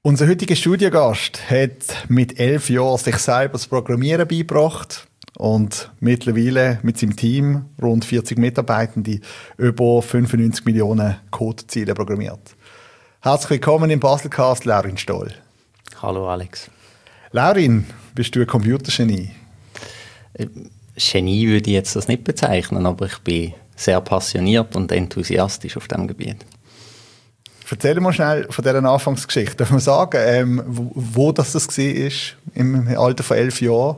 Unser heutiger Studiogast hat mit 11 Jahren sich selber das Programmieren beigebracht und mittlerweile mit seinem Team, rund 40 Mitarbeitende, über 95 Millionen Codeziele programmiert. Herzlich willkommen im Baselcast, Laurin Stoll. Hallo Alex. Laurin, bist du ein Computergenie? Genie würde ich jetzt das nicht bezeichnen, aber ich bin sehr passioniert und enthusiastisch auf diesem Gebiet. Erzähl mal schnell von dieser Anfangsgeschichte. Darf man sagen, wo das war im Alter von 11 Jahren?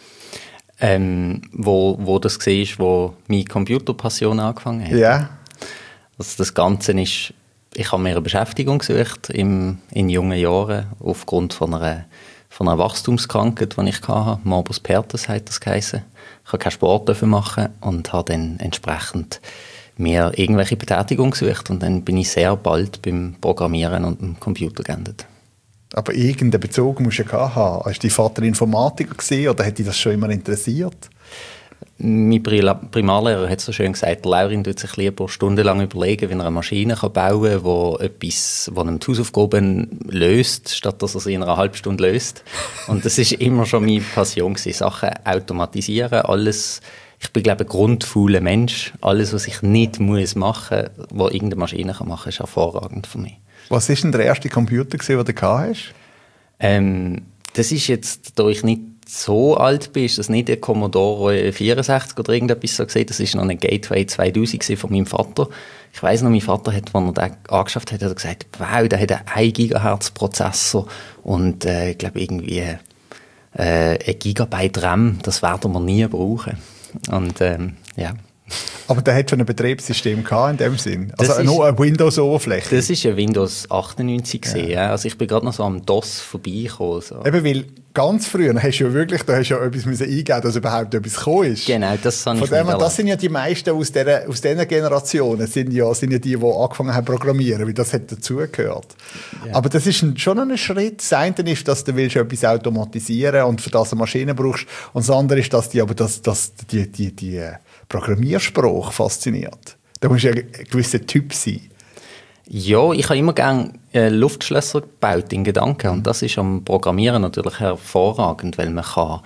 Wo das war, wo meine Computerpassion angefangen hat? Ja. Also das Ganze ist, ich habe mir eine Beschäftigung gesucht in jungen Jahren aufgrund von einer Wachstumskrankheit, die ich hatte. Morbus Perthes hat das geheißen. Ich durfte keinen Sport machen und habe dann entsprechend mir irgendwelche Betätigung gesucht und dann bin ich sehr bald beim Programmieren und beim Computer geendet. Aber irgendeinen Bezug musst du ja haben. Hast du dein Vater Informatiker gesehen oder hat dich das schon immer interessiert? Mein Primarlehrer hat so schön gesagt, Laurin tut sich lieber stundenlang überlegen, wie er eine Maschine bauen kann, die einem die Hausaufgaben löst, statt dass er sie in einer halben Stunde löst. Und das ist immer schon meine Passion gewesen, Sachen automatisieren, alles. Ich bin, glaube ich, ein grundfauler Mensch. Alles, was ich nicht machen muss, was irgendeine Maschine machen kann, ist hervorragend für mich. Was war denn der erste Computer, den du hast? Das ist jetzt, da ich nicht so alt bin, ist das nicht ein Commodore 64 oder irgendetwas so gesehen. Das war noch ein Gateway 2000 von meinem Vater. Ich weiss noch, mein Vater hat, als er den angeschafft hat, gesagt, wow, der hat einen 1 GHz Prozessor und ich glaube irgendwie 1 Gigabyte RAM, das werden wir nie brauchen. Und ja. Aber der hat schon ein Betriebssystem gehabt in dem Sinn? Also nur eine Windows-Oberfläche? Das war ein Windows 98 gewesen, ja. Also ich bin gerade noch so am DOS vorbeigekommen. So. Eben, weil ganz früher hast du ja wirklich, da hast du ja etwas eingeben, dass überhaupt etwas gekommen ist. Genau, das habe ich nicht erlebt. Das sind ja die meisten aus diesen Generationen, sind ja die angefangen haben zu programmieren, weil das hat dazugehört. Ja. Aber das ist schon ein Schritt. Das eine ist, dass du willst etwas automatisieren und für das eine Maschine brauchst. Und das andere ist, dass die Programmiersprache fasziniert. Da musst du ja ein gewisser Typ sein. Ja, ich habe immer gerne Luftschlösser gebaut in Gedanken. Und das ist am Programmieren natürlich hervorragend, weil man kann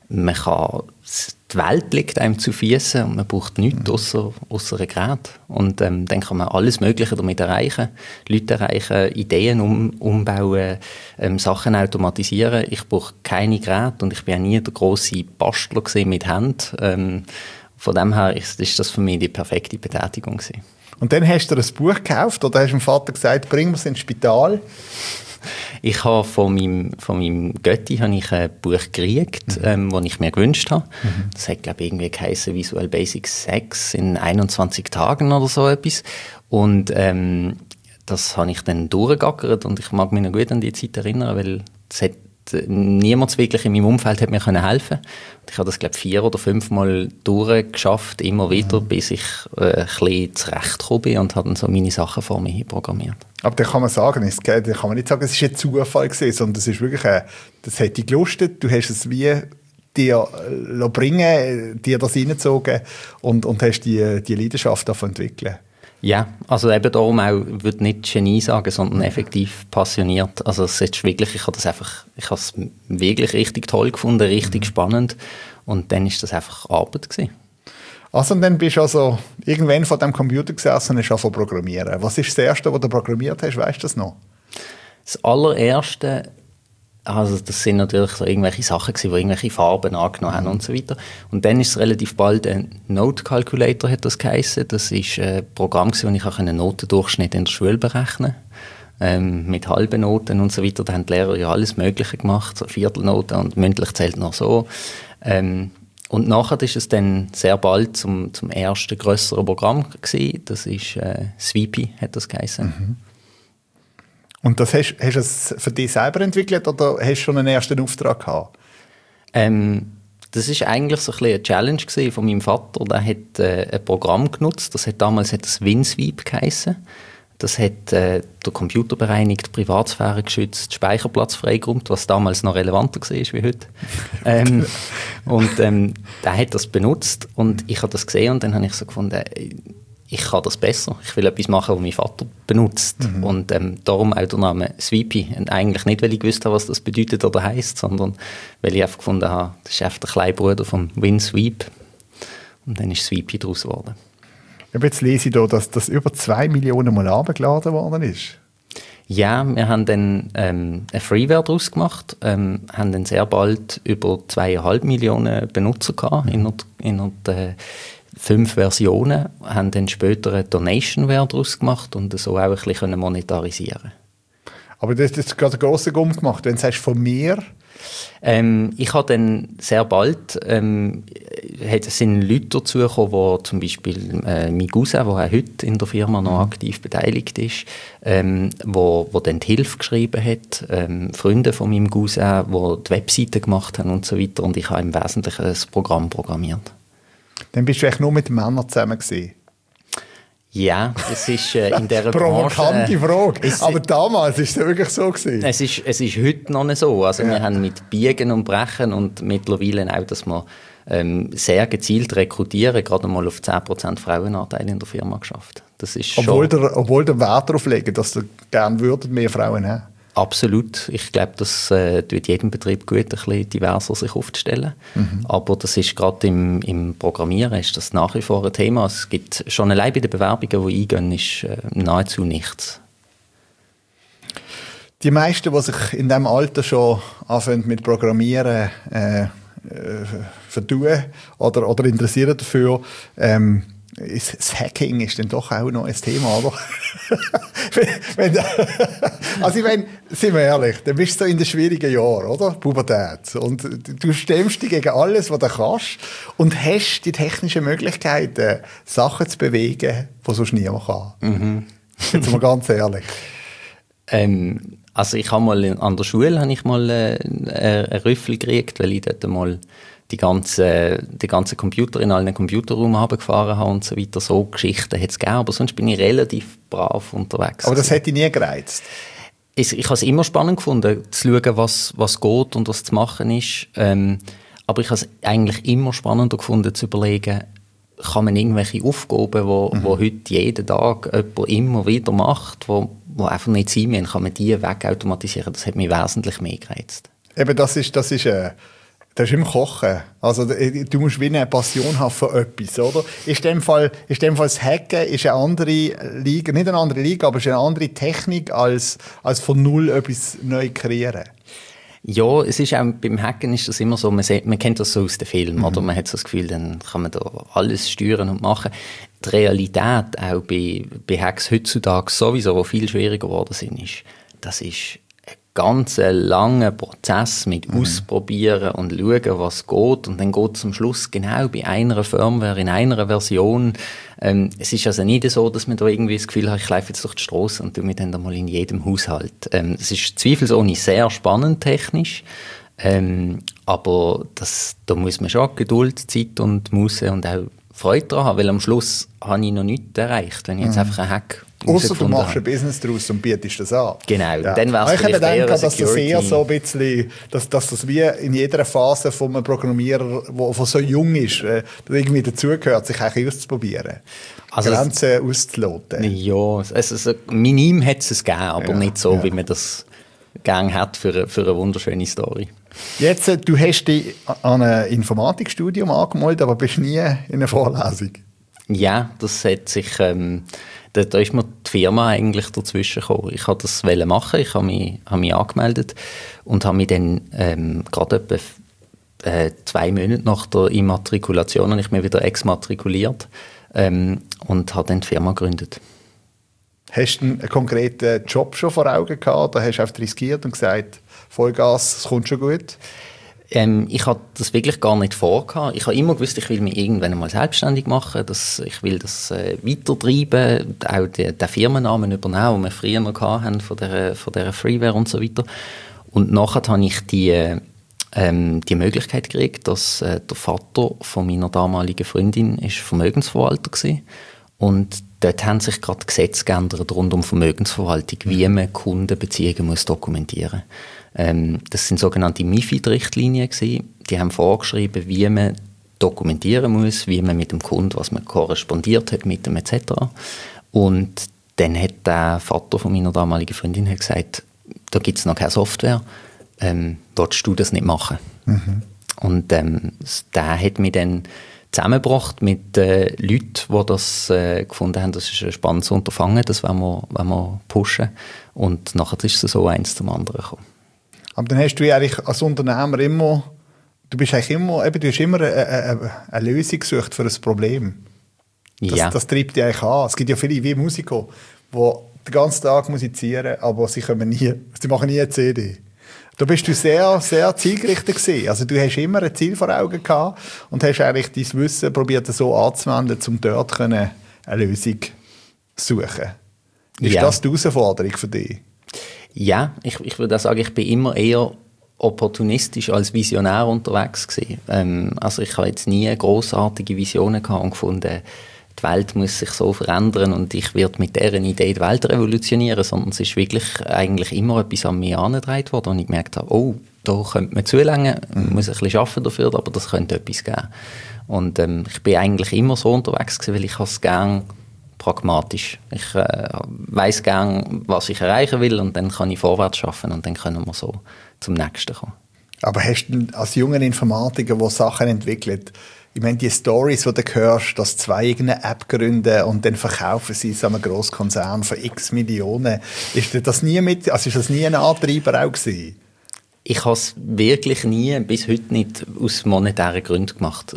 die Welt liegt einem zu Füßen und man braucht nichts ausser ein Gerät. Und dann kann man alles Mögliche damit erreichen. Leute erreichen, Ideen umbauen, Sachen automatisieren. Ich brauche keine Geräte und ich bin auch nie der grosse Bastler mit Händen. Von dem her ist das für mich die perfekte Betätigung gewesen. Und dann hast du ein Buch gekauft oder hast du dem Vater gesagt, bring es ins Spital? Ich habe von meinem Götti ein Buch gekriegt, das ich mir gewünscht habe. Das hat, glaube ich, irgendwie geheißen Visual Basic 6 in 21 Tagen oder so etwas. Und das habe ich dann durchgegackert und ich mag mich noch gut an die Zeit erinnern, weil es hat niemand wirklich in meinem Umfeld hat mir helfen können. Ich habe das, glaube ich, 4 oder 5 Mal durchgeschafft, immer wieder, bis ich ein bisschen zurechtgekommen bin und habe dann so meine Sachen vor mir hin programmiert. Aber da kann man sagen, da kann man nicht sagen, es war ein Zufall gewesen, sondern es ist wirklich das hat dich gelustet, du hast es wie dir bringen, dir das reingezogen und hast die Leidenschaft davon entwickeln. Ja, also eben darum auch, ich würde nicht Genie sagen, sondern effektiv passioniert. Also es ist wirklich, ich habe es wirklich richtig toll gefunden, richtig spannend und dann ist das einfach Arbeit gewesen. Also und dann bist du also irgendwann vor dem Computer gesessen und hast angefangen zu programmieren. Was ist das Erste, was du programmiert hast, weißt du das noch? Das allererste, also das sind natürlich so irgendwelche Sachen gewesen, die irgendwelche Farben angenommen haben und so weiter. Und dann ist es relativ bald ein Node Calculator, hat das geheißen. Das ist ein Programm gewesen, wo ich auch einen Notendurchschnitt in der Schule berechnen konnte. Mit halben Noten und so weiter. Da haben die Lehrer ja alles Mögliche gemacht, so Viertelnoten und mündlich zählt noch so. Und nachher ist es dann sehr bald zum ersten grösseren Programm gewesen. Das ist Sweepy, hat das geheißen. Und das hast du es für dich selber entwickelt oder hast du schon einen ersten Auftrag gehabt? Das ist eigentlich so ein bisschen eine Challenge von meinem Vater. Der hat ein Programm genutzt, damals hat das WinSweep geheißen. Das hat der Computer bereinigt, die Privatsphäre geschützt, Speicherplatz freigeräumt, was damals noch relevanter war wie heute. Und der hat das benutzt und ich habe das gesehen und dann habe ich so gefunden, ich kann das besser. Ich will etwas machen, was mein Vater benutzt. Und darum auch der Name Sweepy. Und eigentlich nicht, weil ich gewusst habe, was das bedeutet oder heisst, sondern weil ich einfach gefunden habe, das ist einfach der kleine Bruder von Win Sweep. Und dann ist Sweepy daraus geworden. Jetzt lese ich hier, dass das über 2 Millionen Mal abgeladen worden ist. Ja, wir haben dann eine Freeware daraus gemacht, haben dann sehr bald über 2,5 Millionen Benutzer gehabt, in der 5 Versionen, haben dann später eine Donationware daraus gemacht und so auch ein bisschen monetarisieren. Aber das ist gerade einen grossen Gump gemacht. Wenn du sagst, von mir... ich habe dann sehr bald, es sind Leute dazugekommen, wo zum Beispiel mein Cousin, der auch heute in der Firma noch aktiv beteiligt ist, wo dann die Hilfe geschrieben hat, Freunde von meinem Cousin, die die Webseite gemacht haben und so weiter, und ich habe im Wesentlichen das Programm programmiert. Dann bist du eigentlich nur mit Männern zusammen gewesen. Ja, es ist in dieser provokante Frage. Aber damals war es wirklich so gewesen. Es ist heute noch nicht so. Also wir haben mit Biegen und Brechen und mittlerweile auch, dass wir sehr gezielt rekrutieren, gerade mal auf 10% Frauenanteil in der Firma geschafft. Das ist obwohl der Wert darauf legen, dass ihr gerne würdet mehr Frauen haben. Absolut. Ich glaube, das tut jedem Betrieb gut, ein bisschen diverser sich aufzustellen. Aber das ist gerade im Programmieren ist das nach wie vor ein Thema. Es gibt schon allein bei den Bewerbungen, die eingehen, ist nahezu nichts. Die meisten, die sich in diesem Alter schon anfangen mit Programmieren vertun oder interessieren dafür, das Hacking ist dann doch auch noch ein Thema, oder? Also ich meine, sind wir ehrlich, dann bist du in den schwierigen Jahren, oder? Pubertät. Und du stemmst dich gegen alles, was du kannst und hast die technischen Möglichkeiten, Sachen zu bewegen, die sonst niemand kann. Jetzt mal ganz ehrlich. Also ich habe mal an der Schule einen Rüffel gekriegt, weil ich dort mal die ganzen Computer in allen Computerraum runtergefahren habe und so weiter. So Geschichten hat es gegeben, aber sonst bin ich relativ brav unterwegs. Aber das hätte dich nie gereizt? Ich habe es immer spannend gefunden, zu schauen, was geht und was zu machen ist. Aber ich habe es eigentlich immer spannender gefunden, zu überlegen, kann man irgendwelche Aufgaben, die heute jeden Tag jemand immer wieder macht, wo einfach nicht sein müssen, kann man die wegautomatisieren. Das hat mich wesentlich mehr gereizt. Eben, das ist im Kochen. Also, du musst wie eine Passion haben für etwas, oder? Ist in dem Fall das Hacken ist eine andere Liga, nicht eine andere Liga, aber ist eine andere Technik als von null etwas neu kreieren? Ja, es ist auch, beim Hacken ist das immer so, man kennt das so aus den Filmen, oder? Man hat so das Gefühl, dann kann man da alles steuern und machen. Die Realität auch bei Hacks heutzutage sowieso, die viel schwieriger geworden sind, das ist ganz langer Prozess mit Ausprobieren und schauen, was geht. Und dann geht es am Schluss genau bei einer Firmware, in einer Version. Es ist also nicht so, dass man da irgendwie das Gefühl hat, ich laufe jetzt durch die Strasse und tue mich dann mal in jedem Haushalt. Es ist zweifelsohne sehr spannend technisch, aber da muss man schon Geduld, Zeit und Muße und auch Freude daran haben, weil am Schluss habe ich noch nichts erreicht, wenn ich jetzt einfach einen Hack ausser du machst ein Business daraus und bietest das an. Genau, ja. Dann wäre es vielleicht eher dass das eher so ein bisschen, dass das wie in jeder Phase von einem Programmierer, der so jung ist, irgendwie dazugehört, sich eigentlich auszuprobieren. Also Grenzen auszuloten. Ja, also minim hat es gegeben, aber nicht so, wie man das gerne hat für eine wunderschöne Story. Jetzt, du hast dich an ein Informatikstudium angemeldet, aber bist nie in einer Vorlesung. Ja, das hat sich... Da ist mir die Firma eigentlich dazwischen gekommen. Ich wollte das machen, ich habe mich angemeldet und habe mich dann gerade etwa 2 Monate nach der Immatrikulation habe ich mich wieder exmatrikuliert und habe dann die Firma gegründet. Hast du einen konkreten Job schon vor Augen gehabt oder hast du einfach riskiert und gesagt, Vollgas, es kommt schon gut? Ich hatte das wirklich gar nicht vor. Ich habe immer gewusst, ich will mich irgendwann einmal selbstständig machen. Ich will das weitertreiben, auch den Firmennamen übernehmen, den wir früher noch hatten, von dieser Freeware und so weiter. Und nachher habe ich die Möglichkeit gekriegt, dass der Vater von meiner damaligen Freundin ist Vermögensverwalter war. Und dort haben sich gerade Gesetze geändert rund um Vermögensverwaltung, wie man Kundenbeziehungen dokumentieren muss. Das sind sogenannte MiFID-Richtlinien gewesen. Die haben vorgeschrieben, wie man dokumentieren muss, wie man mit dem Kunden, was man korrespondiert hat mit dem etc. Und dann hat der Vater von meiner damaligen Freundin gesagt, da gibt es noch keine Software, willst du das nicht machen? Mhm. Und der hat mich dann zusammengebracht mit Leuten, die das gefunden haben, das ist ein spannendes Unterfangen, das wollen wir pushen. Und nachher ist es so eins zum anderen gekommen. Aber dann hast du eigentlich als Unternehmer immer, du hast immer eine Lösung gesucht für ein Problem. Das treibt dich eigentlich an. Es gibt ja viele wie Musiker, die den ganzen Tag musizieren, aber sie machen nie eine CD. Da bist du sehr, sehr zielgerichtet gewesen. Also du hast immer ein Ziel vor Augen gehabt und hast eigentlich dein Wissen probiert so anzuwenden, um dort eine Lösung zu suchen. Ist das die Herausforderung für dich? Ja, ich würde auch sagen, ich bin immer eher opportunistisch als Visionär unterwegs gewesen. Also ich habe jetzt nie grossartige Visionen gehabt und gefunden, die Welt muss sich so verändern und ich werde mit dieser Idee die Welt revolutionieren, sondern es ist wirklich eigentlich immer etwas an mich herangetragen worden und ich gemerkt habe, oh, da könnte man zulangen, man muss ein bisschen arbeiten dafür, aber das könnte etwas geben. Und ich bin eigentlich immer so unterwegs gewesen, weil ich es gerne pragmatisch. Ich weiss gerne, was ich erreichen will und dann kann ich vorwärts schaffen und dann können wir so zum Nächsten kommen. Aber hast du als junger Informatiker, der Sachen entwickelt, ich meine, die Stories, die du hörst, dass zwei eine App gründen und dann verkaufen sie es an einen Grosskonzern für x Millionen, ist das nie ein Antreiber auch gewesen? Ich habe es wirklich nie, bis heute nicht, aus monetären Gründen gemacht.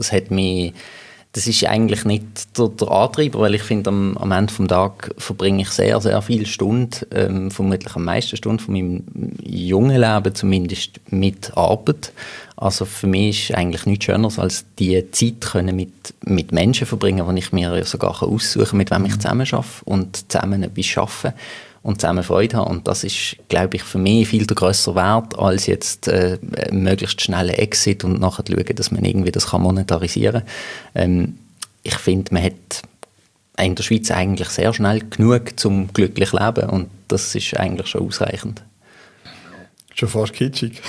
Das ist eigentlich nicht der Antreiber, weil ich finde, am Ende des Tages verbringe ich sehr, sehr viele Stunden, vermutlich am meisten Stunden von meinem jungen Leben zumindest, mit Arbeit. Also für mich ist eigentlich nichts Schöneres, als die Zeit können mit Menschen verbringen, die ich mir sogar aussuchen kann, mit wem ich zusammen arbeite und zusammen etwas arbeite und zusammen Freude haben. Und das ist, glaube ich, für mich viel der grössere Wert, als jetzt möglichst schnellen Exit und nachher schauen, dass man irgendwie das monetarisieren kann. Ich finde, man hat in der Schweiz eigentlich sehr schnell genug zum glücklich leben und das ist eigentlich schon ausreichend. Schon fast kitschig.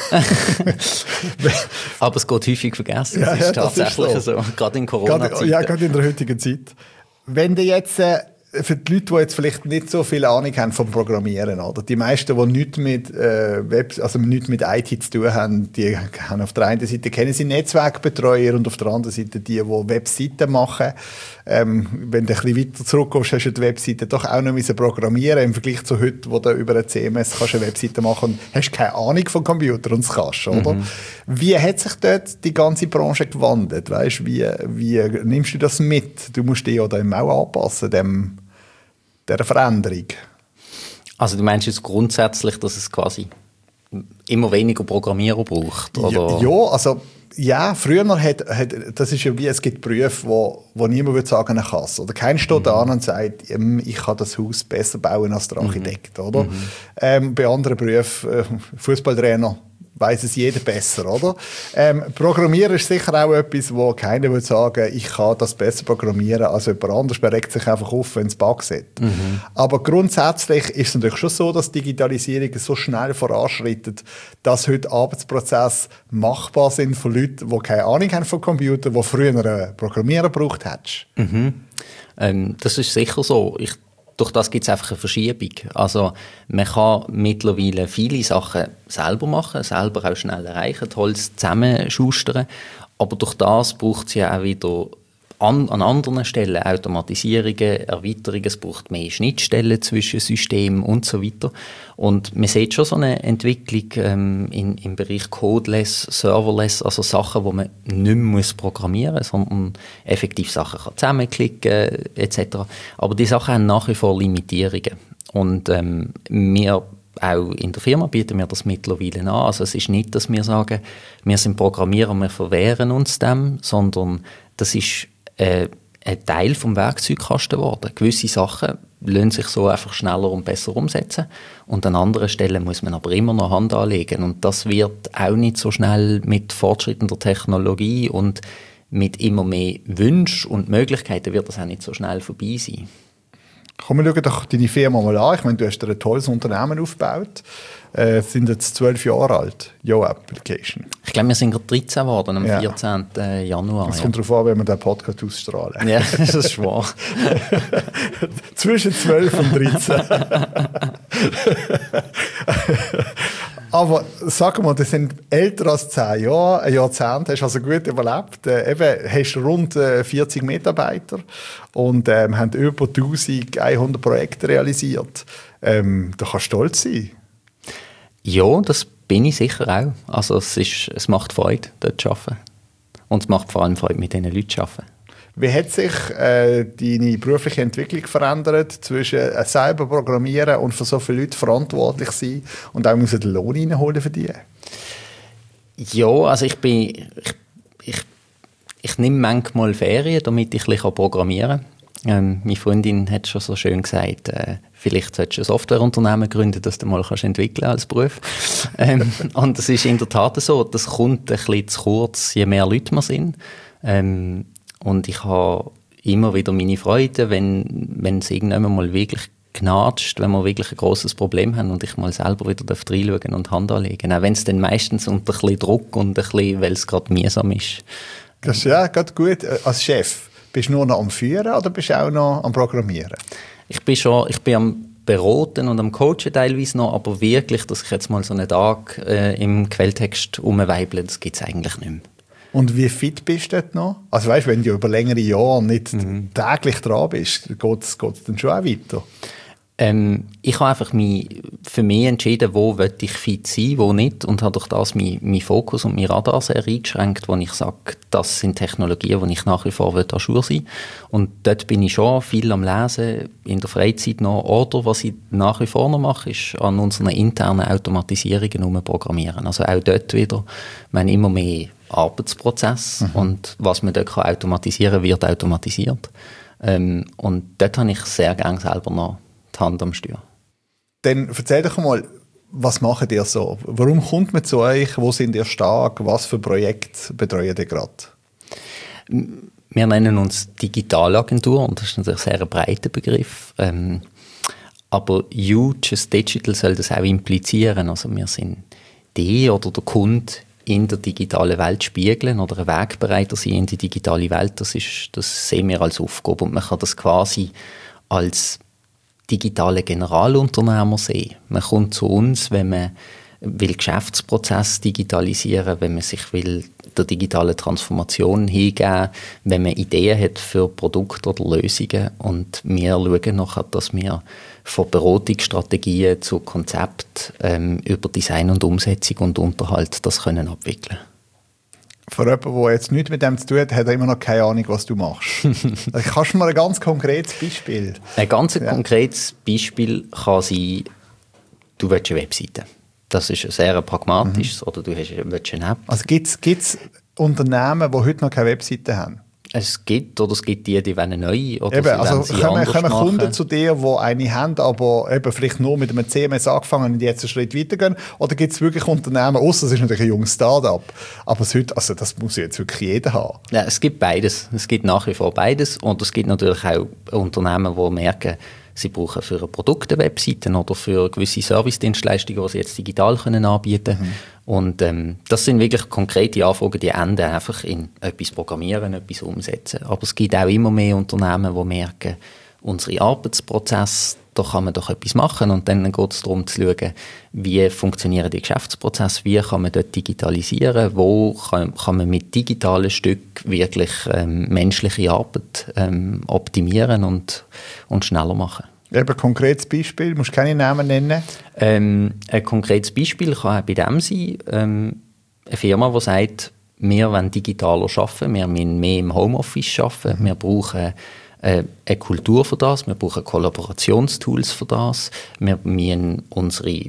Aber es geht häufig vergessen. Das ist tatsächlich so. Gerade in Corona-Zeiten. Ja, gerade in der heutigen Zeit. Wenn du jetzt, für die Leute, die jetzt vielleicht nicht so viel Ahnung haben vom Programmieren, oder? Die meisten, die nichts mit nichts mit IT zu tun haben, die haben auf der einen Seite kennen sie Netzwerkbetreuer und auf der anderen Seite die Webseiten machen. Wenn du ein bisschen weiter zurückkommst, hast du die Webseite doch auch noch programmieren im Vergleich zu heute, wo du über ein CMS kannst eine Webseite machen und hast keine Ahnung vom Computer und es kannst, oder? Wie hat sich dort die ganze Branche gewandelt? Weißt, wie nimmst du das mit? Du musst dich ja dann auch anpassen, dieser Veränderung. Also du meinst jetzt grundsätzlich, dass es quasi immer weniger Programmierer braucht? Oder? Ja, früher das ist ja wie, es gibt Berufe, wo niemand würde sagen, er kann es. Oder keiner steht da und sagt, ich kann das Haus besser bauen als der Architekt, oder? Bei anderen Berufen, Fußballtrainer, weiss es jeder besser, oder? Programmieren ist sicher auch etwas, wo keiner würde sagen, ich kann das besser programmieren als jemand anderes. Man regt sich einfach auf, wenn es Bugs hat. Aber grundsätzlich ist es natürlich schon so, dass Digitalisierung so schnell voranschreitet, dass heute Arbeitsprozesse machbar sind von Leuten, die keine Ahnung haben von Computern, die früher einen Programmierer gebraucht hätten. Das ist sicher so. Durch das gibt es einfach eine Verschiebung. Also man kann mittlerweile viele Sachen selber machen, selber auch schnell erreichen, die Holz zusammenschustern. Aber durch das braucht es ja auch wieder an anderen Stellen Automatisierungen, Erweiterungen, es braucht mehr Schnittstellen zwischen Systemen und so weiter. Und man sieht schon so eine Entwicklung im Bereich Codeless, Serverless, also Sachen, die man nicht mehr programmieren muss, sondern effektiv Sachen kann zusammenklicken etc. Aber die Sachen haben nach wie vor Limitierungen. Und wir auch in der Firma bieten wir das mittlerweile an. Also es ist nicht, dass wir sagen, wir sind Programmierer, wir verwehren uns dem, sondern das ist ein Teil vom Werkzeugkasten geworden. Gewisse Sachen lassen sich so einfach schneller und besser umsetzen und an anderen Stellen muss man aber immer noch Hand anlegen und das wird auch nicht so schnell mit fortschreitender Technologie und mit immer mehr Wünschen und Möglichkeiten wird das auch nicht so schnell vorbei sein. Komm, wir schauen doch deine Firma mal an. Ich meine, du hast dir ein tolles Unternehmen aufgebaut. Sind jetzt 12 Jahre alt, Yo Application. Ich glaube, wir sind gerade 13 geworden am 14. Januar. Es kommt darauf an, wenn wir den Podcast ausstrahlen. Ja, das ist wahr. Zwischen 12 und 13. Aber sag mal, das sind älter als 10 Jahre, ein Jahrzehnt, hast du also gut überlebt. Eben, hast rund 40 Mitarbeiter und haben über 1100 Projekte realisiert. Da kannst du stolz sein. Ja, das bin ich sicher auch. Also es macht Freude, dort zu arbeiten. Und es macht vor allem Freude, mit diesen Leuten zu arbeiten. Wie hat sich deine berufliche Entwicklung verändert zwischen selber programmieren und für so viele Leute verantwortlich sein und auch den Lohn reinholen für die? Ja, also ich nehme manchmal Ferien, damit ich ein bisschen programmieren kann. Meine Freundin hat schon so schön gesagt, vielleicht solltest du ein Softwareunternehmen gründen, das du mal entwickeln als Beruf. Und das ist in der Tat so, das kommt ein bisschen zu kurz, je mehr Leute wir sind. Und ich habe immer wieder meine Freude, wenn es irgendwann mal wirklich knatscht, wenn wir wirklich ein grosses Problem haben und ich mal selber wieder reinschauen und Hand anlegen. Auch wenn es dann meistens unter ein bisschen Druck und ein bisschen, weil es gerade mühsam ist. Das ist ja gerade gut. Als Chef, bist du nur noch am Führen oder bist du auch noch am Programmieren? Ich bin am Beraten und am Coachen teilweise noch, aber wirklich, dass ich jetzt mal so einen Tag im Quelltext rumweible, das gibt es eigentlich nicht mehr. Und wie fit bist du dort noch? Also weißt, wenn du über längere Jahre nicht täglich dran bist, geht es dann schon auch weiter? Ich habe einfach für mich entschieden, wo will ich fit sein, wo nicht, und habe durch das meinen Fokus und mein Radar sehr eingeschränkt, wo ich sage, das sind Technologien, wo ich nach wie vor à jour sein will. Und dort bin ich schon viel am Lesen, in der Freizeit noch. Oder was ich nach wie vor noch mache, ist an unseren internen Automatisierungen programmieren. Also auch dort wieder, wir haben immer mehr Arbeitsprozess und was man dort automatisieren kann, wird automatisiert. Und dort habe ich sehr gerne selber noch die Hand am Steuer. Dann erzähl doch mal, was macht ihr so? Warum kommt man zu euch? Wo sind ihr stark? Was für Projekte betreut ihr gerade? Wir nennen uns Digitalagentur und das ist natürlich ein sehr breiter Begriff. Aber Huge Digital soll das auch implizieren. Also wir sind die oder der Kunde in der digitalen Welt spiegeln oder ein Wegbereiter sein in die digitale Welt. Das sehen wir als Aufgabe und man kann das quasi als digitale Generalunternehmer sehen. Man kommt zu uns, wenn man will Geschäftsprozess digitalisieren, wenn man sich will der digitalen Transformation hingeben, wenn man Ideen hat für Produkte oder Lösungen, und wir schauen nachher, dass wir von Beratungsstrategien zu Konzept über Design und Umsetzung und Unterhalt das können abwickeln. Für jemanden, der jetzt nichts mit dem zu tun hat, hat er immer noch keine Ahnung, was du machst. Kannst du mal ein ganz konkretes Beispiel? Ein ganz konkretes Beispiel kann sein, du willst eine Webseite. Das ist ein sehr pragmatisches, oder du willst eine App. Also gibt's Unternehmen, die heute noch keine Webseite haben? Es gibt die wollen neu oder eben, also sie kommen machen. Kunden zu dir, die eine haben, aber eben vielleicht nur mit einem CMS angefangen und jetzt einen Schritt weitergehen? Oder gibt es wirklich Unternehmen, ausser es ist natürlich ein junges Start-up, aber also das muss jetzt wirklich jeder haben? Ja, es gibt beides. Es gibt nach wie vor beides, und es gibt natürlich auch Unternehmen, die merken, sie brauchen für ein Produkt eine Webseite oder für gewisse Service-Dienstleistungen, die sie jetzt digital anbieten können. Und das sind wirklich konkrete Anfragen, die enden einfach in etwas programmieren, etwas umsetzen. Aber es gibt auch immer mehr Unternehmen, die merken, unsere Arbeitsprozesse, da kann man doch etwas machen. Und dann geht es darum zu schauen, wie funktionieren die Geschäftsprozesse, wie kann man dort digitalisieren, wo kann man mit digitalen Stücken wirklich menschliche Arbeit optimieren und schneller machen. Eben ein konkretes Beispiel, musst du keine Namen nennen? Ein konkretes Beispiel kann auch bei dem sein, eine Firma, die sagt, wir wollen digitaler arbeiten, wir müssen mehr im Homeoffice arbeiten, wir brauchen eine Kultur für das, wir brauchen Kollaborationstools für das, wir müssen unsere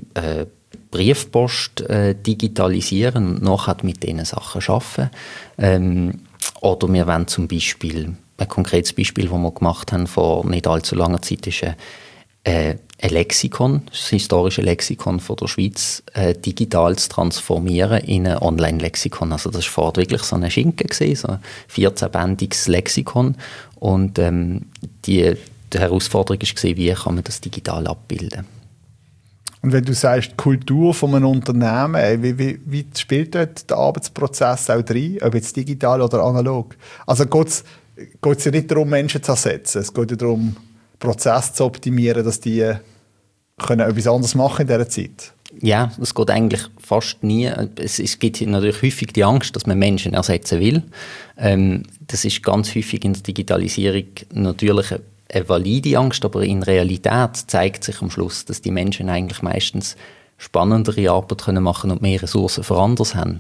Briefpost digitalisieren und nachher mit diesen Sachen arbeiten. Oder wir wollen zum Beispiel, ein konkretes Beispiel, das wir gemacht haben vor nicht allzu langer Zeit, ist ein Lexikon, das historische Lexikon von der Schweiz, digital zu transformieren in ein Online-Lexikon. Also das war vorher wirklich so ein Schinken gewesen, so ein 14-bändiges Lexikon. Und die Herausforderung war, wie kann man das digital abbilden. Und wenn du sagst, die Kultur von einem Unternehmen, wie spielt dort der Arbeitsprozess auch rein, ob jetzt digital oder analog? Also geht es ja nicht darum, Menschen zu ersetzen, es geht ja darum, Prozesse zu optimieren, dass die können etwas anderes machen in dieser Zeit. Ja, es geht eigentlich fast nie. Es gibt natürlich häufig die Angst, dass man Menschen ersetzen will. Das ist ganz häufig in der Digitalisierung natürlich eine valide Angst, aber in Realität zeigt sich am Schluss, dass die Menschen eigentlich meistens spannendere Arbeit machen können und mehr Ressourcen für anderes haben.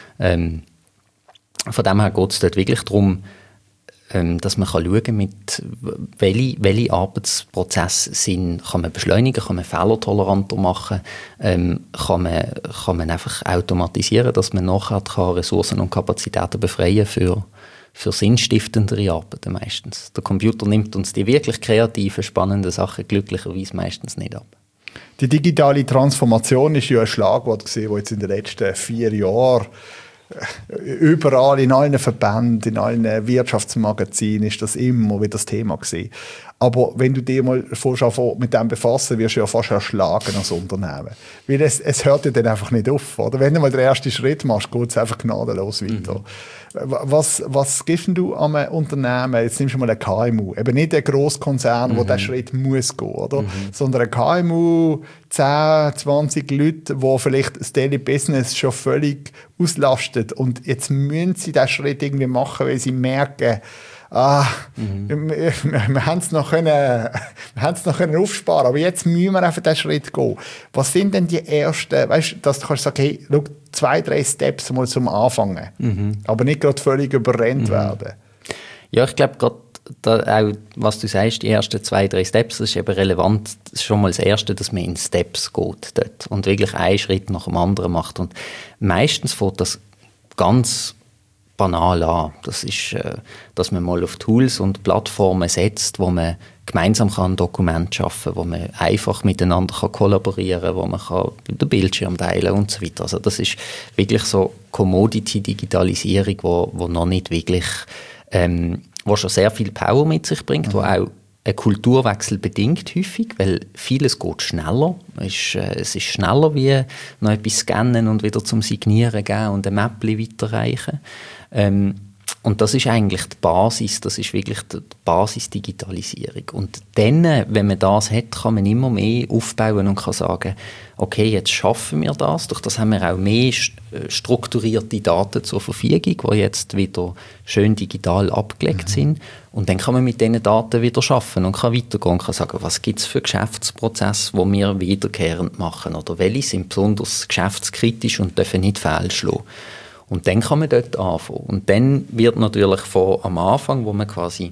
Von dem her geht es dort wirklich darum, dass man schauen kann, mit welche Arbeitsprozesse kann man beschleunigen, kann man fehlertoleranter machen, kann man einfach automatisieren, dass man nachher Ressourcen und Kapazitäten befreien für sinnstiftendere Arbeiten meistens. Der Computer nimmt uns die wirklich kreativen, spannenden Sachen glücklicherweise meistens nicht ab. Die digitale Transformation ist ja ein Schlagwort gewesen, das jetzt in den letzten 4 Jahren überall in allen Verbänden, in allen Wirtschaftsmagazinen ist das immer wieder das Thema gewesen. Aber wenn du dich mal mit dem befassen, wirst du ja fast erschlagen als Unternehmen. Weil es hört ja dann einfach nicht auf. Oder? Wenn du mal den ersten Schritt machst, geht es einfach gnadenlos weiter. Was gibst du einem Unternehmen, jetzt nimmst du mal ein KMU, eben nicht ein Grosskonzern, wo der Schritt muss gehen, oder? Sondern ein KMU, 10, 20 Leute, die vielleicht das Daily Business schon völlig auslastet und jetzt müssen sie diesen Schritt irgendwie machen, weil sie merken, wir haben es noch können aufsparen, aber jetzt müssen wir einfach diesen Schritt gehen. Was sind denn die ersten, weißt du, dass du kannst sagen, hey, schau, 2, 3 Steps mal zum Anfangen, aber nicht gerade völlig überrennt werden. Ja, ich glaube gerade auch, was du sagst, die ersten 2, 3 Steps, das ist eben relevant, das ist schon mal das Erste, dass man in Steps geht dort und wirklich einen Schritt nach dem anderen macht und meistens fängt das ganz banal an. Das ist, dass man mal auf Tools und Plattformen setzt, wo man gemeinsam ein Dokument schaffen kann, wo man einfach miteinander kollaborieren kann, wo man den Bildschirm teilen und so weiter. Also das ist wirklich so Commodity-Digitalisierung, wo noch nicht wirklich, wo schon sehr viel Power mit sich bringt, wo auch ein Kulturwechsel bedingt häufig, weil vieles geht schneller. Es ist schneller wie noch etwas scannen und wieder zum Signieren gehen und ein Mäppchen weiterreichen. Und das ist eigentlich die Basis, das ist wirklich die Basis-Digitalisierung. Und dann, wenn man das hat, kann man immer mehr aufbauen und kann sagen, okay, jetzt schaffen wir das. Durch das haben wir auch mehr strukturierte Daten zur Verfügung, die jetzt wieder schön digital abgelegt sind. Und dann kann man mit diesen Daten wieder arbeiten und kann weitergehen und kann sagen, was gibt es für Geschäftsprozesse, die wir wiederkehrend machen oder welche sind besonders geschäftskritisch und dürfen nicht fehlschlagen. Und dann kann man dort anfangen. Und dann wird natürlich am Anfang, wo man quasi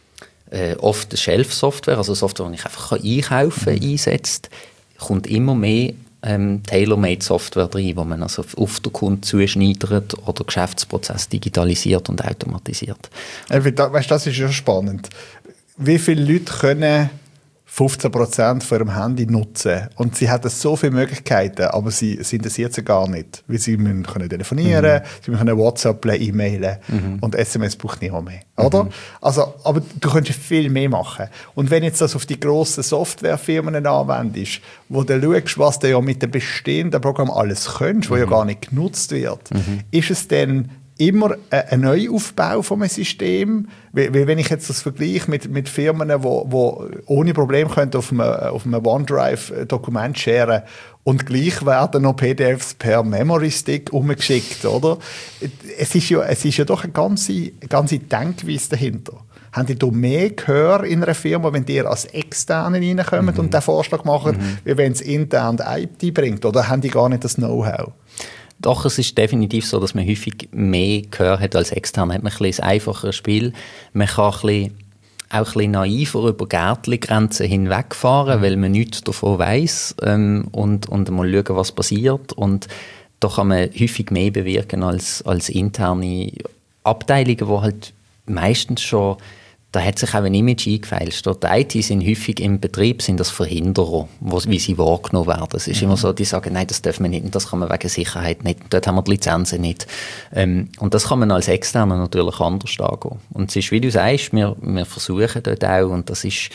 oft Shelf-Software, also Software, die ich einfach einkaufen kann, einsetzt, kommt immer mehr Tailor-Made-Software rein, wo man also auf den Kunden zuschneidert oder Geschäftsprozess digitalisiert und automatisiert. Weißt, das ist ja spannend. Wie viele Leute können 15% von ihrem Handy nutzen. Und sie haben so viele Möglichkeiten, aber sie interessiert sie gar nicht. Weil sie können telefonieren, sie können WhatsApp, E-Mailen und SMS braucht niemand mehr. Oder? Also, aber du könntest viel mehr machen. Und wenn jetzt das auf die grossen Softwarefirmen anwendest, wo du schaust, was du ja mit dem bestehenden Programm alles könntest, wo ja gar nicht genutzt wird, ist es dann immer ein Neuaufbau von einem System, weil wenn ich jetzt das vergleiche mit Firmen, die ohne Probleme auf einem OneDrive Dokument sharen und gleich werden noch PDFs per Memory Stick umgeschickt, oder? Es ist ja doch eine ganze Denkweise dahinter. Haben die da mehr Gehör in einer Firma, wenn die als Externe reinkommen und den Vorschlag machen, wie wenn es intern die IT bringt? Oder haben die gar nicht das Know-how? Doch, es ist definitiv so, dass man häufig mehr Gehör hat als extern. Hat man ein einfacheres Spiel. Man kann auch ein bisschen naiver über Gärtli-Grenzen hinwegfahren, weil man nichts davon weiss und mal schauen, was passiert. Und da kann man häufig mehr bewirken als interne Abteilungen, die halt meistens schon, da hat sich auch ein Image eingefeilscht. Die IT sind häufig im Betrieb, sind das Verhinderer, wie sie wahrgenommen werden. Es ist immer so, die sagen, nein, das dürfen wir nicht, das kann man wegen Sicherheit nicht, dort haben wir die Lizenzen nicht. Und das kann man als Externer natürlich anders angehen. Und es ist, wie du sagst, wir versuchen dort auch, und das ist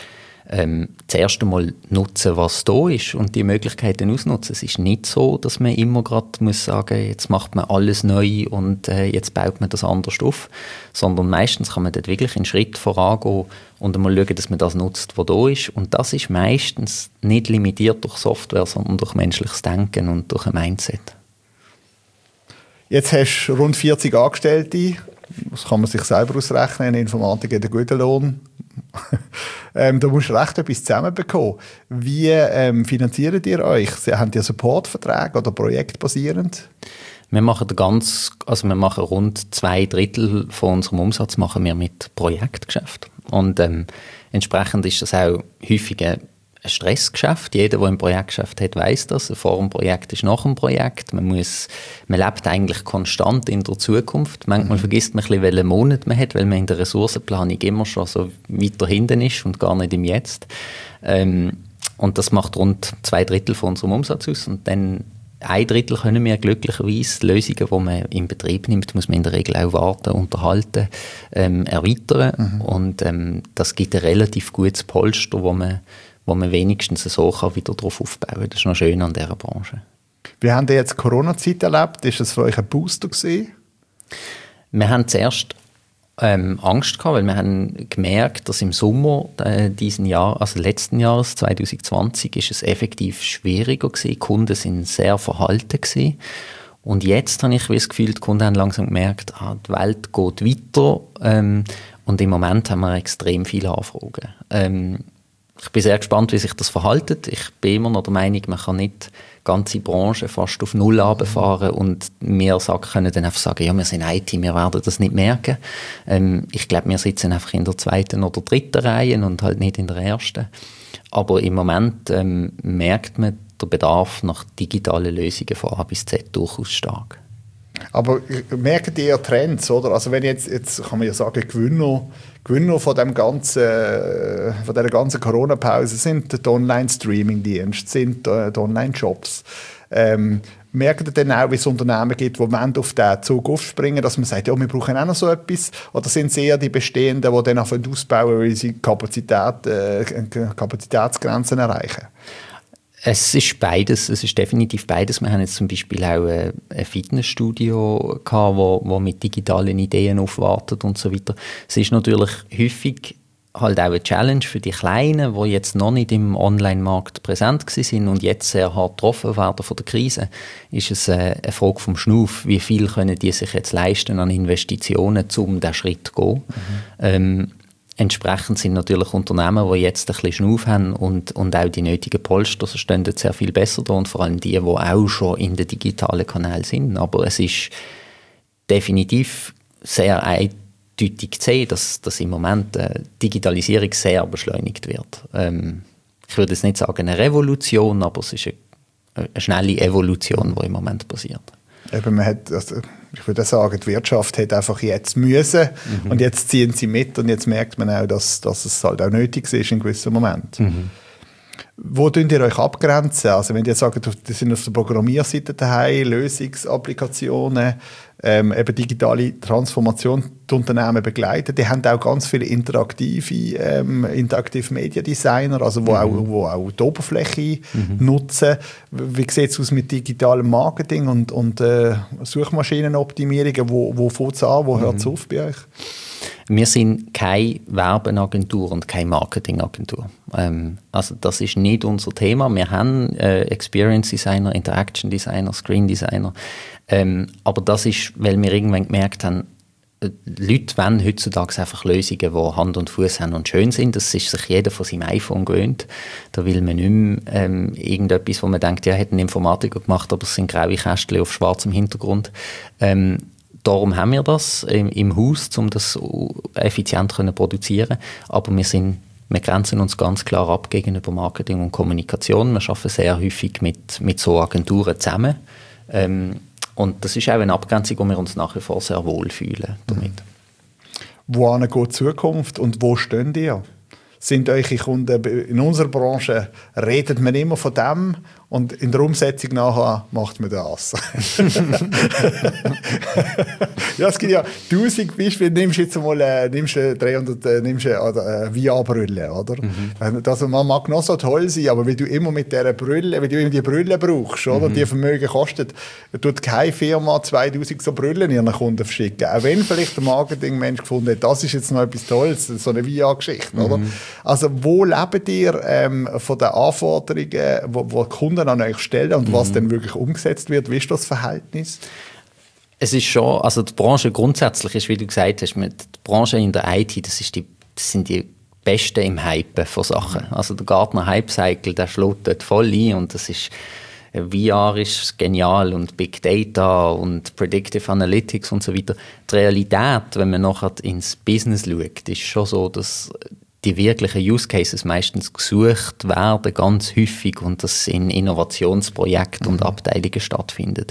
zuerst einmal nutzen, was da ist und die Möglichkeiten ausnutzen. Es ist nicht so, dass man immer gerade muss sagen, jetzt macht man alles neu und jetzt baut man das anders auf, sondern meistens kann man dort wirklich einen Schritt vorangehen und einmal schauen, dass man das nutzt, was da ist. Und das ist meistens nicht limitiert durch Software, sondern durch menschliches Denken und durch ein Mindset. Jetzt hast du rund 40 Angestellte. Das kann man sich selber ausrechnen. In Informatik hat einen guten Lohn. Da musst du recht etwas zusammenbekommen. Wie finanziert ihr euch? Habt ihr Supportverträge oder projektbasierend? Wir machen rund 2/3 von unserem Umsatz machen wir mit Projektgeschäft. Und entsprechend ist das auch häufig ein Stressgeschäft. Jeder, der ein Projektgeschäft hat, weiss das. Vor dem Projekt ist nach dem Projekt. Man lebt eigentlich konstant in der Zukunft. Manchmal vergisst man ein bisschen, welchen Monat man hat, weil man in der Ressourcenplanung immer schon so weiter hinten ist und gar nicht im Jetzt. Und das macht rund 2/3 von unserem Umsatz aus. Und dann 1/3 können wir glücklicherweise Lösungen, die man in Betrieb nimmt, muss man in der Regel auch warten, unterhalten, erweitern. Und das gibt ein relativ gutes Polster, wo man wenigstens so wieder darauf aufbauen kann. Das ist noch schön an dieser Branche. Wie habt ihr jetzt Corona-Zeit erlebt? Ist das für euch ein Booster gewesen? Wir haben zuerst Angst gehabt, weil wir haben gemerkt, dass im Sommer letzten Jahres, 2020, ist es effektiv schwieriger gewesen. Die Kunden sind sehr verhalten gewesen. Und jetzt habe ich das Gefühl, die Kunden haben langsam gemerkt, die Welt geht weiter. Und im Moment haben wir extrem viele Anfragen. Ich bin sehr gespannt, wie sich das verhält. Ich bin immer noch der Meinung, man kann nicht die ganze Branche fast auf Null runterfahren und wir können dann einfach sagen, ja, wir sind IT, wir werden das nicht merken. Ich glaube, wir sitzen einfach in der 2. oder 3. Reihe und halt nicht in der 1. Aber im Moment merkt man den Bedarf nach digitalen Lösungen von A bis Z durchaus stark. Aber merkt ihr Trends, oder? Also wenn jetzt kann man ja sagen, Gewinner von dieser ganzen Corona-Pause sind die Online-Streaming-Dienste, sind die Online-Shops. Merkt ihr dann auch, wie es Unternehmen gibt, die auf diesen Zug aufspringen, dass man sagt, ja, wir brauchen auch noch so etwas? Oder sind es eher die Bestehenden, die dann ausbauen, weil sie Kapazitätsgrenzen erreichen? Es ist beides, es ist definitiv beides. Wir haben jetzt zum Beispiel auch ein Fitnessstudio gehabt, wo mit digitalen Ideen aufwartet und so weiter. Es ist natürlich häufig halt auch eine Challenge für die Kleinen, die jetzt noch nicht im Online-Markt präsent sind und jetzt sehr hart getroffen werden von der Krise. Ist es eine Frage vom Schnuff, wie viel können die sich jetzt leisten an Investitionen, um diesen Schritt zu gehen. Entsprechend sind natürlich Unternehmen, die jetzt ein bisschen Schnuff haben und auch die nötigen Polster, so stehen dort sehr viel besser da und vor allem die auch schon in den digitalen Kanälen sind. Aber es ist definitiv sehr eindeutig zu sehen, dass im Moment Digitalisierung sehr beschleunigt wird. Ich würde jetzt nicht sagen eine Revolution, aber es ist eine schnelle Evolution, die im Moment passiert. Eben, ich würde sagen, die Wirtschaft hat einfach jetzt müssen und jetzt ziehen sie mit und jetzt merkt man auch, dass es halt auch nötig ist in gewissen Momenten. Wo könnt ihr euch abgrenzen? Also wenn ihr sagt, die sind auf der Programmierseite daheim, Lösungsapplikationen, eben digitale Transformation, die Unternehmen begleiten, die haben auch ganz viele interaktive Media Designer, also wo auch die Oberfläche nutzen. Wie sieht es aus mit digitalem Marketing und Suchmaschinenoptimierungen? Wo fängt es an, wo hört es auf bei euch? Wir sind keine Werbeagentur und keine Marketingagentur. Also das ist nicht unser Thema. Wir haben Experience Designer, Interaction Designer, Screen Designer. Aber das ist, weil wir irgendwann gemerkt haben, Leute wollen heutzutage einfach Lösungen, die Hand und Fuß haben und schön sind. Das ist sich jeder von seinem iPhone gewöhnt. Da will man nicht mehr irgendetwas, wo man denkt, ja, hat ein Informatiker gemacht, aber es sind graue Kästchen auf schwarzem Hintergrund. Darum haben wir das im Haus, um das effizient zu produzieren. Aber wir grenzen uns ganz klar ab gegenüber Marketing und Kommunikation. Wir arbeiten sehr häufig mit so Agenturen zusammen. Und das ist auch eine Abgrenzung, wo wir uns nach wie vor sehr wohl fühlen damit. Wohin geht die Zukunft und wo stehen ihr? sind eure Kunden? In unserer Branche redet man immer von dem und in der Umsetzung nachher macht man das. Ja, es gibt ja 1000 Beispiele. Nimmst jetzt mal nimmst VR-Brille, oder? Also man mag noch so toll sein, aber wenn du immer mit dieser Brille, wenn du immer die Brille brauchst, oder? Die Vermögen kostet, tut keine Firma 2000 so Brillen ihren Kunden verschicken. Auch wenn vielleicht der Marketingmensch gefunden hat, das ist jetzt noch etwas Tolles, so eine VR-Geschichte, oder? Also wo lebt ihr von den Anforderungen, wo die Kunden an euch stellen und was dann wirklich umgesetzt wird? Wie ist das Verhältnis? Es ist schon, also die Branche grundsätzlich ist, wie du gesagt hast, die Branche in der IT, das sind die Besten im Hypen von Sachen. Also der Gartner Hype Cycle, der schlägt dort voll ein und das ist, VR ist genial und Big Data und Predictive Analytics und so weiter. Die Realität, wenn man nachher ins Business schaut, ist schon so, dass die wirklichen Use Cases meistens gesucht werden, ganz häufig, und das in Innovationsprojekten und Abteilungen stattfindet.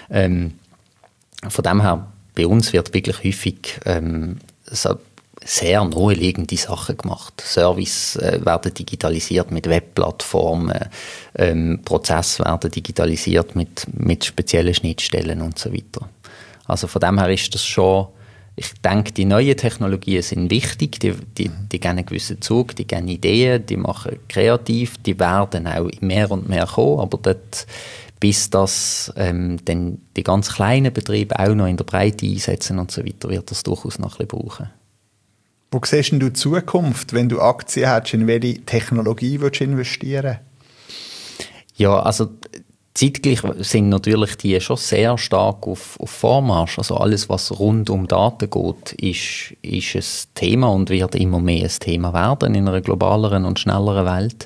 Von dem her, bei uns wird wirklich häufig so sehr naheliegende Sachen gemacht. Service werden digitalisiert mit Webplattformen, Prozesse werden digitalisiert mit speziellen Schnittstellen und so weiter. Also von dem her ist das schon, ich denke, die neuen Technologien sind wichtig, die geben einen gewissen Zug, die geben Ideen, die machen kreativ, die werden auch mehr und mehr kommen, aber dort, bis das dann die ganz kleinen Betriebe auch noch in der Breite einsetzen und so weiter, wird das durchaus noch ein bisschen brauchen. Wo siehst du die Zukunft, wenn du Aktien hast, in welche Technologie willst du investieren? Ja, also zeitgleich sind natürlich die schon sehr stark auf Vormarsch. Also alles, was rund um Daten geht, ist ein Thema und wird immer mehr ein Thema werden in einer globaleren und schnelleren Welt.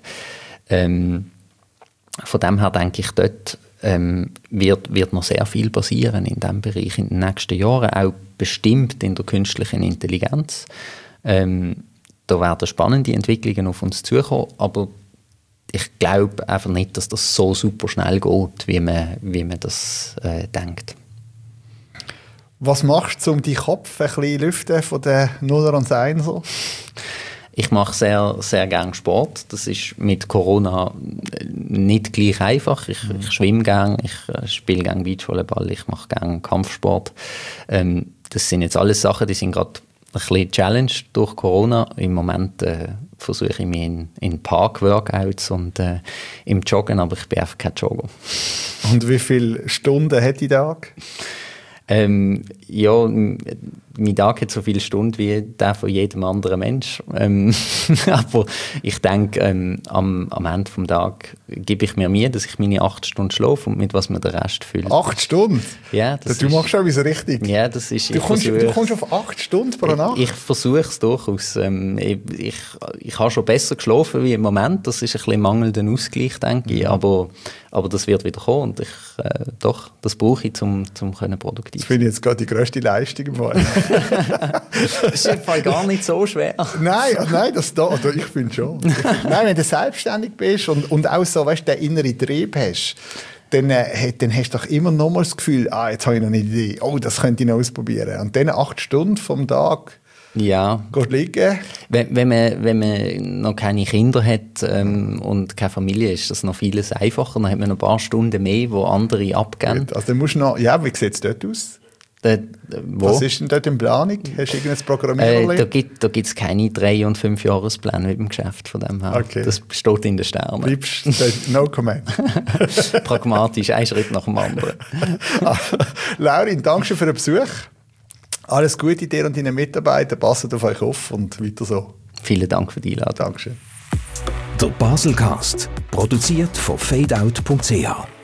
Von dem her denke ich, dort wird noch sehr viel passieren in diesem Bereich in den nächsten Jahren, auch bestimmt in der künstlichen Intelligenz. Da werden spannende Entwicklungen auf uns zukommen, aber ich glaube einfach nicht, dass das so super schnell geht, wie man das denkt. Was machst du, um deinen Kopf ein bisschen lüften von den Nuller und Einser? Ich mache sehr, sehr gerne Sport. Das ist mit Corona nicht gleich einfach. Ich schwimme gerne, ich spiele gerne Beachvolleyball, ich mache gerne Kampfsport. Das sind jetzt alles Sachen, die sind gerade ein bisschen challenged durch Corona. Im Moment versuche ich mich in Park-Workouts und im Joggen, aber ich bin einfach kein Jogger. Und wie viele Stunden hat die Tag? Ja, mein Tag hat so viele Stunden wie der von jedem anderen Mensch. Aber ich denke, am Ende des Tages gebe ich mir Mühe, dass ich meine 8 Stunden schlafe und mit was man den Rest füllt. 8 Stunden? Ja, du machst schon etwas richtig. Ja, das ist... Du kommst auf 8 Stunden pro Nacht? Ich versuche es durchaus. Ich habe schon besser geschlafen wie im Moment. Das ist ein bisschen mangelnder Ausgleich, denke ich. Aber das wird wieder kommen und das brauche ich, um produktiv Das finde ich jetzt gerade die grösste Leistung im Fall. Das ist im Fall gar nicht so schwer. Nein, ich finde schon. Nein, wenn du selbstständig bist und auch so, weißt, den inneren Trieb hast, dann hast du doch immer noch mal das Gefühl, jetzt habe ich noch eine Idee, das könnte ich noch ausprobieren. Und dann 8 Stunden vom Tag gehst liegen. Wenn man noch keine Kinder hat und keine Familie, ist das noch vieles einfacher. Dann hat man noch ein paar Stunden mehr, wo andere abgeben. Also dann musst du noch, wie sieht es dort aus? Was ist denn dort in Planung? Hast du irgendein Programmiererlein? Da gibt es keine 3- und 5-Jahrespläne mit dem Geschäft von dem her. Okay. Das steht in den Sternen. Bleibst no comment. Pragmatisch, ein Schritt nach dem anderen. Laurin, danke schön für den Besuch. Alles Gute dir und deinen Mitarbeitern. Passt auf euch auf und weiter so. Vielen Dank für die Einladung. Dankeschön. Der Baselcast, produziert von fadeout.ch.